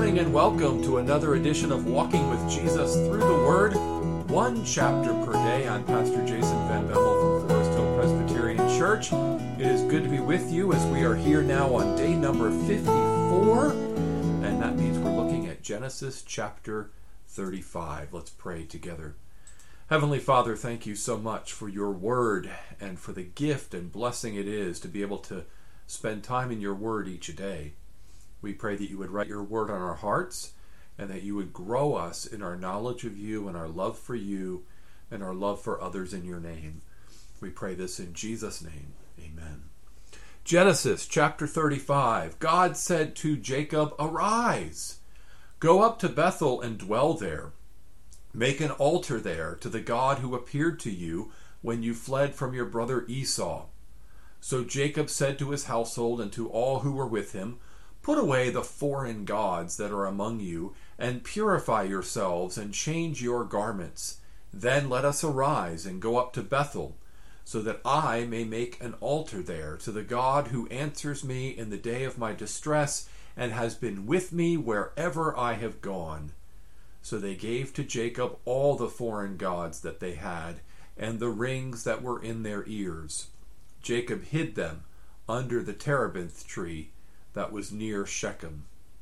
morning and welcome to another edition of Walking with Jesus Through the Word, one chapter per day. I'm Pastor Jason Van Bemmel from Forest Hill Presbyterian Church. It is good to be with you as we are here now on day number 54, and that means we're looking at Genesis chapter 35. Let's pray together. Heavenly Father, thank you so much for your word and for the gift and blessing it is to be able to spend time in your word each day. We pray that you would write your word on our hearts and that you would grow us in our knowledge of you and our love for you and our love for others in your name. We pray this in Jesus' name. Amen. Genesis chapter 35. God said to Jacob, "Arise, go up to Bethel and dwell there. Make an altar there to the God who appeared to you when you fled from your brother Esau." So Jacob said to his household and to all who were with him, "Put away the foreign gods that are among you, and purify yourselves, and change your garments. Then let us arise and go up to Bethel, so that I may make an altar there to the God who answers me in the day of my distress, and has been with me wherever I have gone." So they gave to Jacob all the foreign gods that they had, and the rings that were in their ears. Jacob hid them under the terebinth tree that was near Shechem.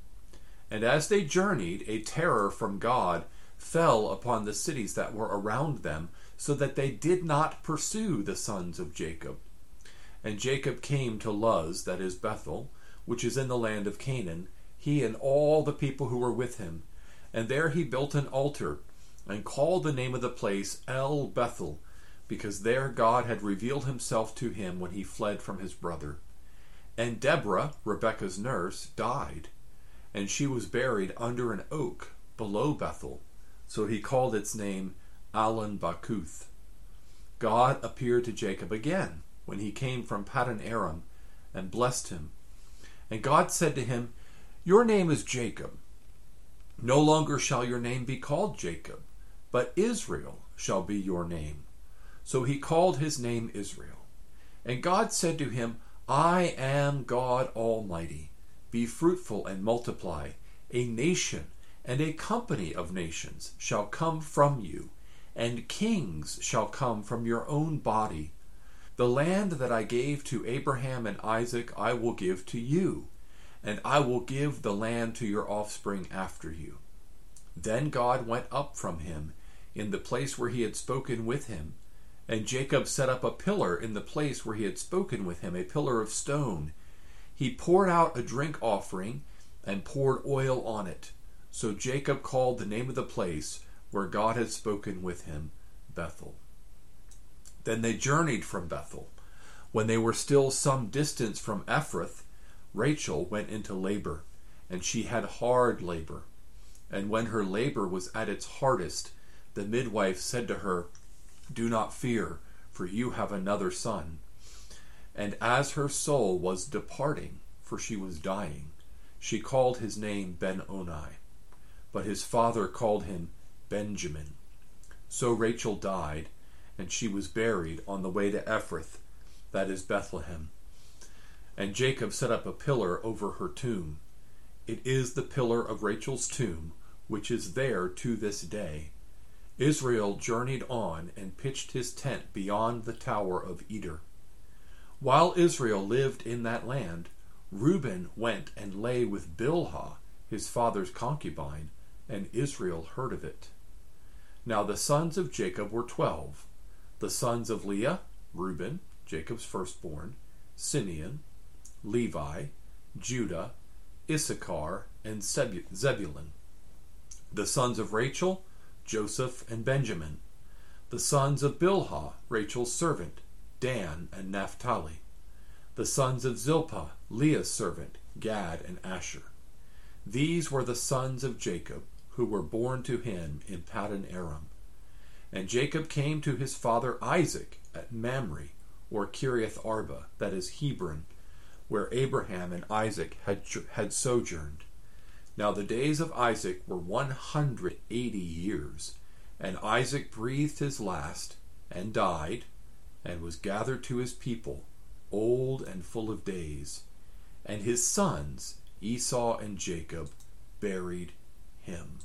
And as they journeyed, a terror from God fell upon the cities that were around them, so that they did not pursue the sons of Jacob. And Jacob came to Luz, that is Bethel, which is in the land of Canaan, he and all the people who were with him. And there he built an altar, and called the name of the place El Bethel, because there God had revealed himself to him when he fled from his brother. And Deborah, Rebekah's nurse, died, and she was buried under an oak below Bethel. So he called its name Allon Bacuth. God appeared to Jacob again when he came from Paddan Aram and blessed him. And God said to him, "Your name is Jacob. No longer shall your name be called Jacob, but Israel shall be your name." So he called his name Israel. And God said to him, "I am God Almighty. Be fruitful and multiply. A nation and a company of nations shall come from you, and kings shall come from your own body. The land that I gave to Abraham and Isaac I will give to you, and I will give the land to your offspring after you." Then God went up from him in the place where he had spoken with him, and Jacob set up a pillar in the place where he had spoken with him, a pillar of stone. He poured out a drink offering and poured oil on it. So Jacob called the name of the place where God had spoken with him Bethel. Then they journeyed from Bethel. When they were still some distance from Ephrath, Rachel went into labor, and she had hard labor. And when her labor was at its hardest, the midwife said to her, "Do not fear, for you have another son." And as her soul was departing, for she was dying, she called his name Ben-Oni. But his father called him Benjamin. So Rachel died, and she was buried on the way to Ephrath, that is Bethlehem. And Jacob set up a pillar over her tomb. It is the pillar of Rachel's tomb, which is there to this day. Israel journeyed on and pitched his tent beyond the tower of Eder. While Israel lived in that land, Reuben went and lay with Bilhah, his father's concubine, and Israel heard of it. Now the sons of Jacob were 12. The sons of Leah, Reuben, Jacob's firstborn, Simeon, Levi, Judah, Issachar, and Zebulun. The sons of Rachel, Joseph and Benjamin. The sons of Bilhah, Rachel's servant, Dan and Naphtali. The sons of Zilpah, Leah's servant, Gad and Asher. These were the sons of Jacob, who were born to him in Paddan Aram. And Jacob came to his father Isaac at Mamre, or Kiriath Arba, that is Hebron, where Abraham and Isaac had sojourned. Now the days of Isaac were 180 years, and Isaac breathed his last, and died, and was gathered to his people, old and full of days. And his sons, Esau and Jacob, buried him.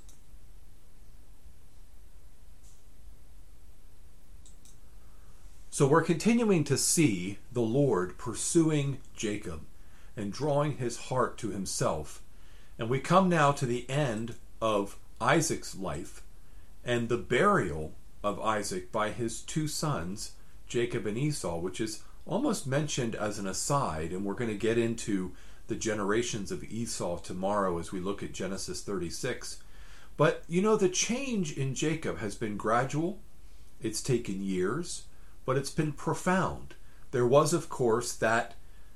So we're continuing to see the Lord pursuing Jacob and drawing his heart to himself. And we come now to the end of Isaac's life and the burial of Isaac by his two sons, Jacob and Esau, which is almost mentioned as an aside, and we're going to get into the generations of Esau tomorrow as we look at Genesis 36. But, the change in Jacob has been gradual. It's taken years, but it's been profound. There was, of course, that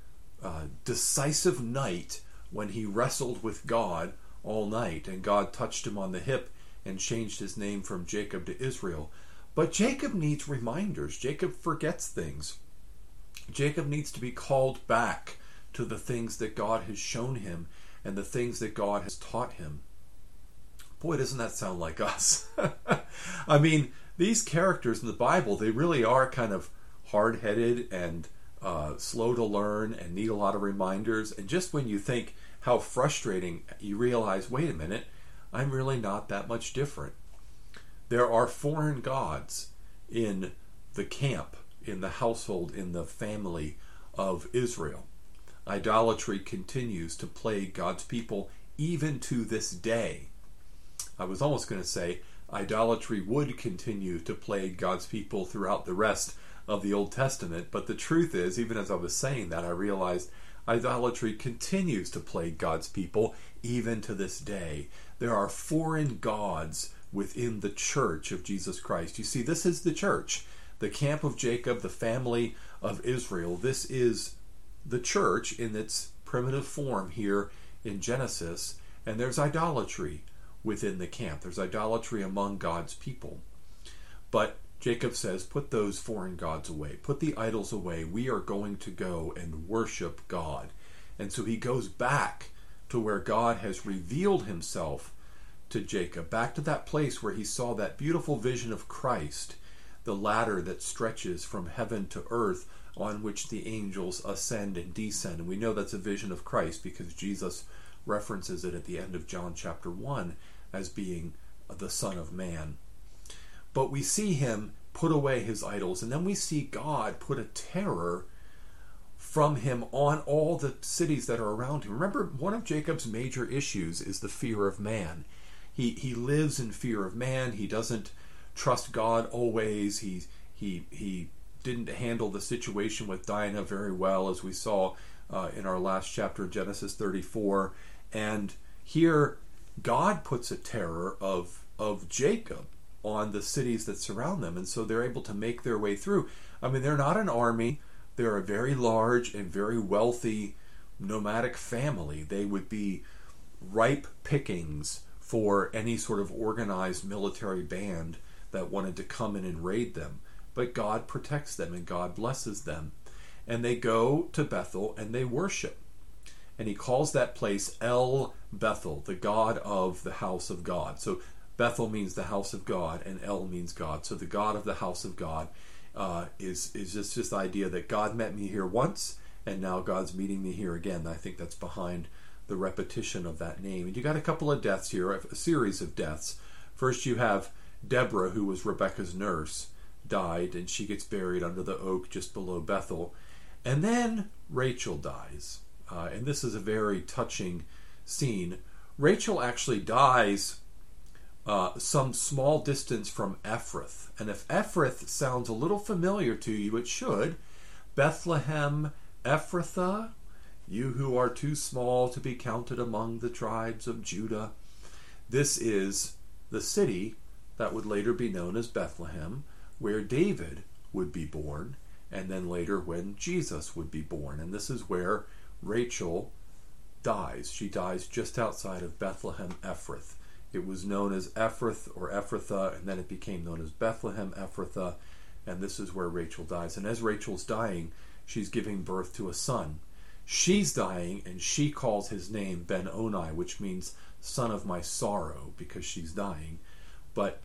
decisive night when he wrestled with God all night, and God touched him on the hip and changed his name from Jacob to Israel. But Jacob needs reminders. Jacob forgets things. Jacob needs to be called back to the things that God has shown him and the things that God has taught him. Boy, doesn't that sound like us? I mean, these characters in the Bible, they really are kind of hard-headed and slow to learn and need a lot of reminders. And just when you think how frustrating, you realize, wait a minute, I'm really not that much different. There are foreign gods in the camp, in the household, in the family of Israel. Idolatry continues to plague God's people even to this day. I was almost going to say idolatry would continue to plague God's people throughout the rest of the Old Testament, but the truth is, even as I was saying that, I realized idolatry continues to plague God's people even to this day. There are foreign gods within the church of Jesus Christ. You see, this is the church, the camp of Jacob, the family of Israel. This is the church in its primitive form here in Genesis, and there's idolatry within the camp. There's idolatry among God's people. But Jacob says, put those foreign gods away. Put the idols away. We are going to go and worship God. And so he goes back to where God has revealed himself to Jacob, back to that place where he saw that beautiful vision of Christ, the ladder that stretches from heaven to earth, on which the angels ascend and descend. And we know that's a vision of Christ because Jesus references it at the end of John chapter 1 as being the Son of Man. But we see him put away his idols, and then we see God put a terror from him on all the cities that are around him. Remember, one of Jacob's major issues is the fear of man. He lives in fear of man. He doesn't trust God always. He didn't handle the situation with Dinah very well, as we saw in our last chapter of Genesis 34. And here, God puts a terror of Jacob on the cities that surround them, and so they're able to make their way through. I mean, they're not an army. They're a very large and very wealthy nomadic family. They would be ripe pickings for any sort of organized military band that wanted to come in and raid them. But God protects them and God blesses them. And they go to Bethel and they worship. And he calls that place El Bethel, the God of the house of God. So Bethel means the house of God and El means God. So the God of the house of God is just this idea that God met me here once and now God's meeting me here again. I think that's behind the repetition of that name. And you got a couple of deaths here, a series of deaths. First you have Deborah, who was Rebekah's nurse, died, and she gets buried under the oak just below Bethel. And then Rachel dies. And this is a very touching scene. Rachel actually dies some small distance from Ephrath. And if Ephrath sounds a little familiar to you, it should. Bethlehem Ephrathah, you who are too small to be counted among the tribes of Judah. This is the city that would later be known as Bethlehem, where David would be born, and then later when Jesus would be born. And this is where Rachel dies. She dies just outside of Bethlehem Ephrath. It was known as Ephrath or Ephrathah, and then it became known as Bethlehem Ephrathah, and this is where Rachel dies. And as Rachel's dying, she's giving birth to a son. She's dying, and she calls his name Ben-Oni, which means son of my sorrow, because she's dying. But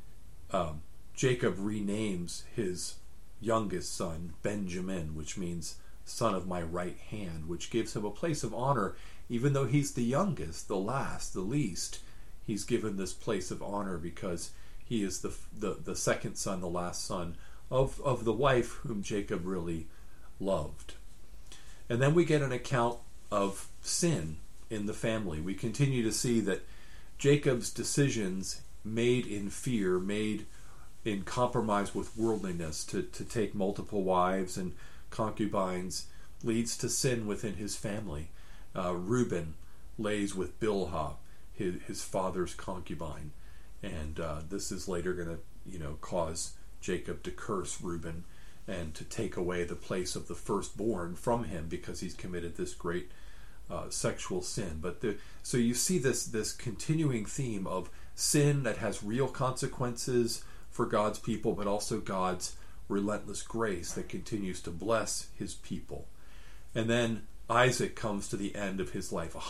Jacob renames his youngest son Benjamin, which means son of my right hand, which gives him a place of honor even though he's the youngest, the last, the least, he's given this place of honor because he is the second son, the last son of the wife whom Jacob really loved. And then we get an account of sin in the family. We continue to see that Jacob's decisions made in fear, made in compromise with worldliness, to take multiple wives and concubines, leads to sin within his family. Reuben lays with Bilhah, his father's concubine, and this is later going to cause Jacob to curse Reuben and to take away the place of the firstborn from him because he's committed this great sexual sin. So you see this continuing theme of sin that has real consequences for God's people, but also God's relentless grace that continues to bless his people. And then Isaac comes to the end of his life,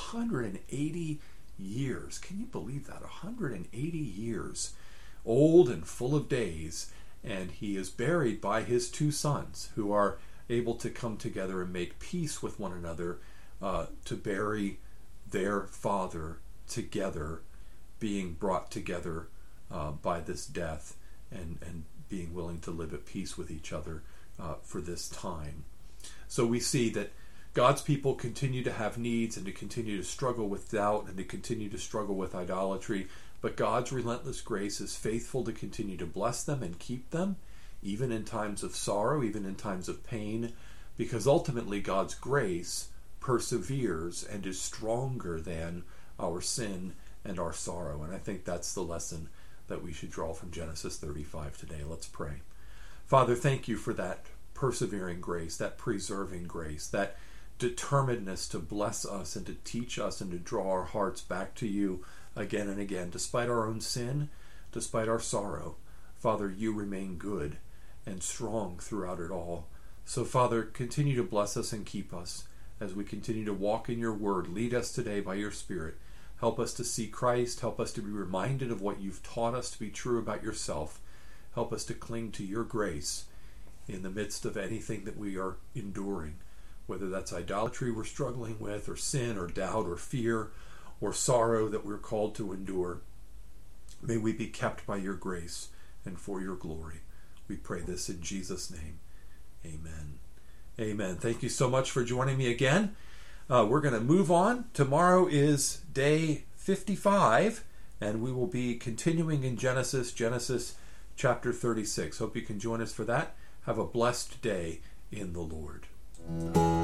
180 years. Can you believe that? 180 years, old and full of days, and he is buried by his two sons, who are able to come together and make peace with one another, to bury their father together, being brought together by this death, and being willing to live at peace with each other for this time. So we see that God's people continue to have needs and to continue to struggle with doubt and to continue to struggle with idolatry, but God's relentless grace is faithful to continue to bless them and keep them, even in times of sorrow, even in times of pain, because ultimately God's grace perseveres and is stronger than our sin and our sorrow. And I think that's the lesson that we should draw from Genesis 35 today. Let's pray. Father, thank you for that persevering grace, that preserving grace, that determinedness to bless us and to teach us and to draw our hearts back to you again and again, despite our own sin, despite our sorrow. Father, you remain good and strong throughout it all. So, Father, continue to bless us and keep us as we continue to walk in your word. Lead us today by your Spirit. Help us to see Christ. Help us to be reminded of what you've taught us to be true about yourself. Help us to cling to your grace in the midst of anything that we are enduring, whether that's idolatry we're struggling with, or sin, or doubt, or fear, or sorrow that we're called to endure. May we be kept by your grace and for your glory. We pray this in Jesus' name. Amen. Amen. Thank you so much for joining me again. We're going to move on. Tomorrow is day 55, and we will be continuing in Genesis chapter 36. Hope you can join us for that. Have a blessed day in the Lord.